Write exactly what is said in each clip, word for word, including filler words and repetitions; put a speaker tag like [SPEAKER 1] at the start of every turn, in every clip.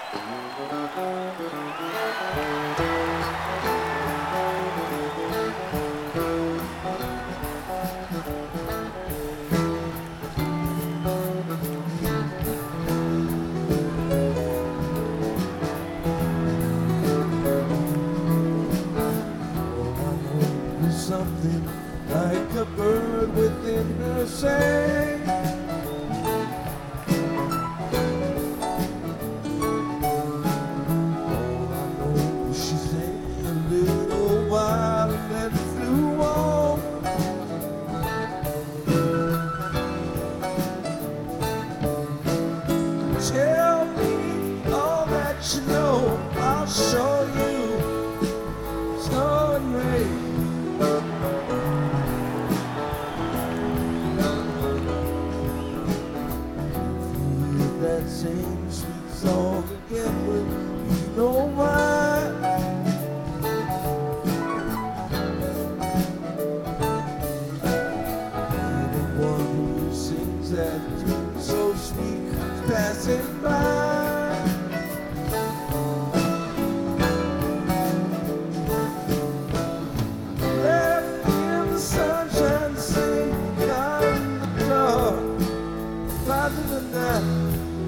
[SPEAKER 1] Something like a bird within her sang. All I know, she sang a little while and then flew on. Tell me all that you know, I'll show you snow and rain. That same sweet song again, but you know why? Anyone who sings that tune so sweet is passing by. Left in the sunshine, sing, got in the dark, fly through the night.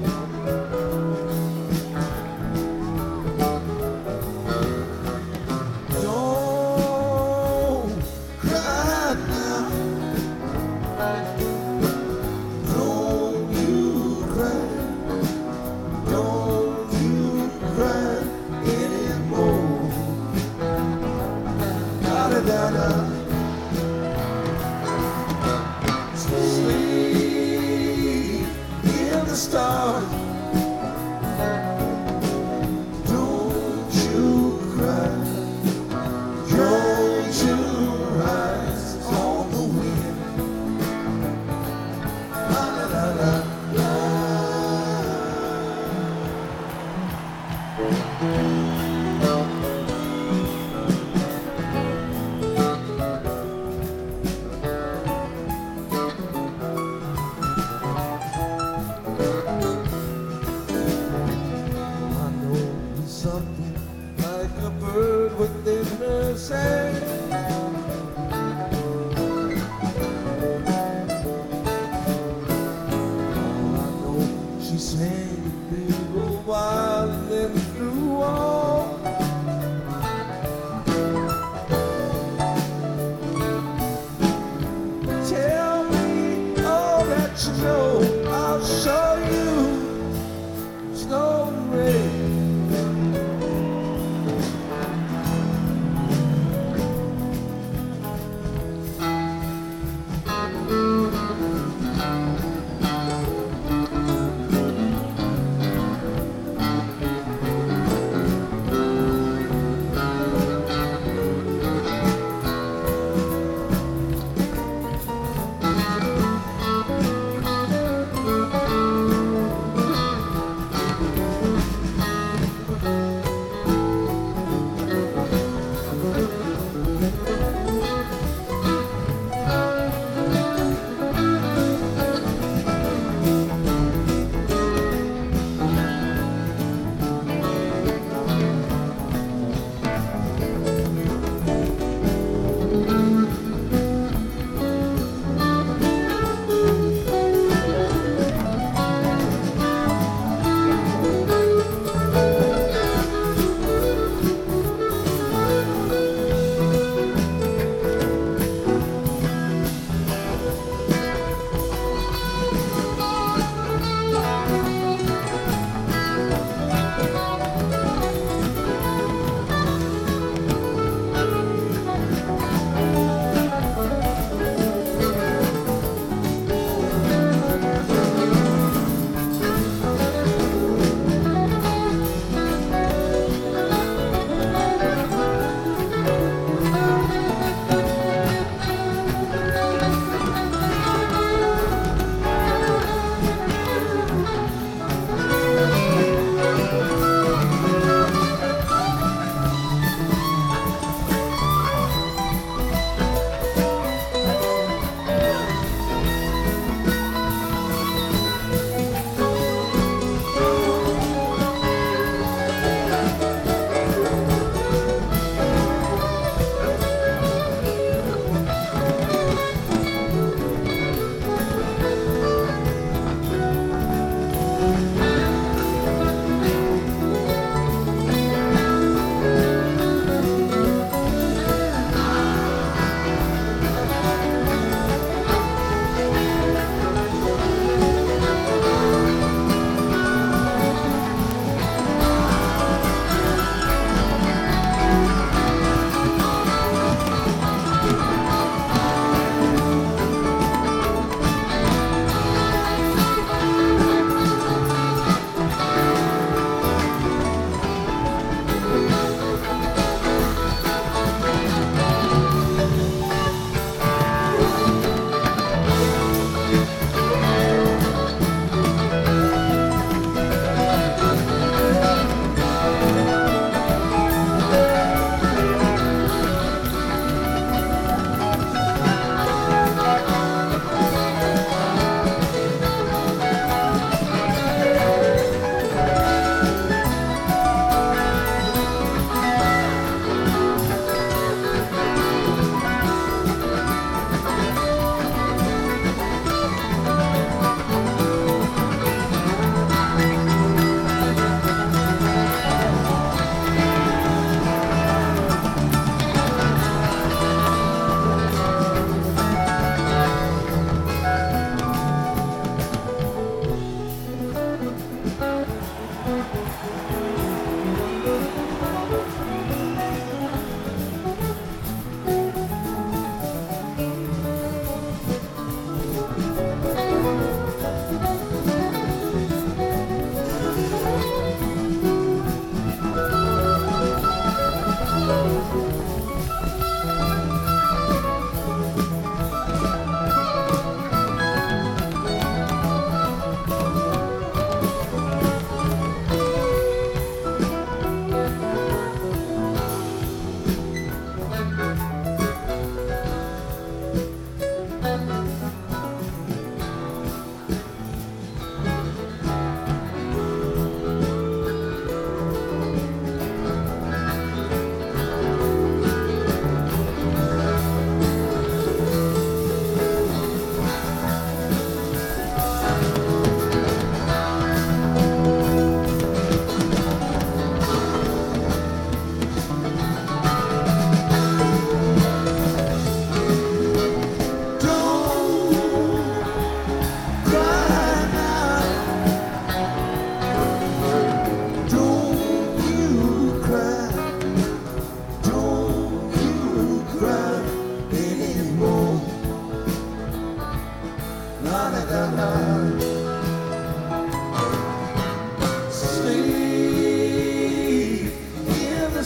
[SPEAKER 1] Sleep in the stars. Don't you cry. Don't you rise on the wind. La la la la la. Something like a bird within her sang. All I know, she sang a little while and then flew on.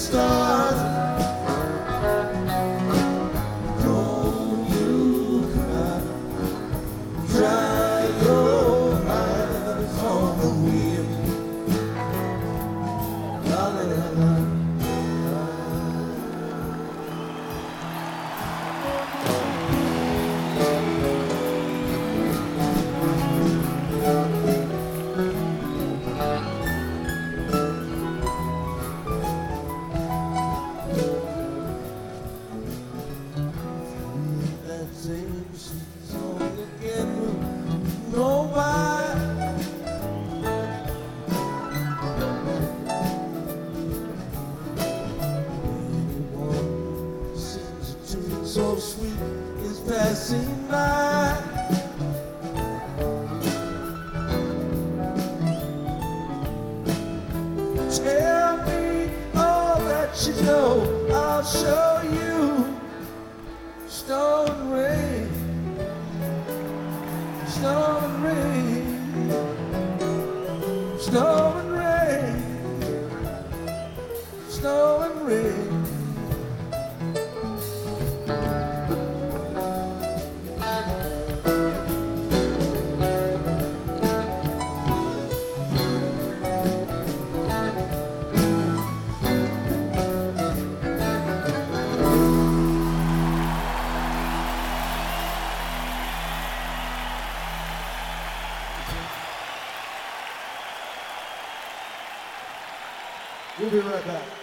[SPEAKER 1] stars. Don't you cry, dry your eyes on the wind. La la la la. She's only getting nobody. Anyone sings a tune so sweet is passing by. Tell me all that you know, I'll show you. Storm and rain, storm and rain, storm and rain, storm and rain. We'll be right back.